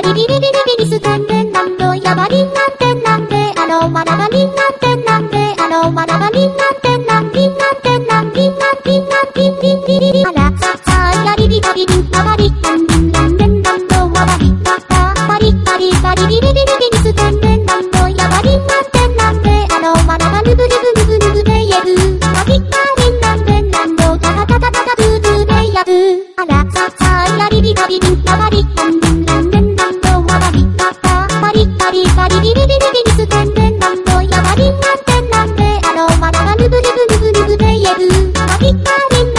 リリリリリリリス天然なんどやばりんなんてんなんでまだばりんなんてんなんでまだばりんなんてんなんりんなんてんなんりんなんりんなんりんりんりりりあらささやりりばりりんあばりなんりんなんでんなんどわばりばばばりばりばりリリリリリリス天然なんどやばりんなんてんなんでまだばるぶるぶるぶるぶべyeぶばりばりんなんでんなんどたたたたたたぶぶべやぶあらささやりりばりりんあばりなんりんなんでんなんどわばりばばばりばりばりリリリリリリス天然なんどやばりんなんてんなんでまだばるぶるぶるぶるぶべyeぶばりばり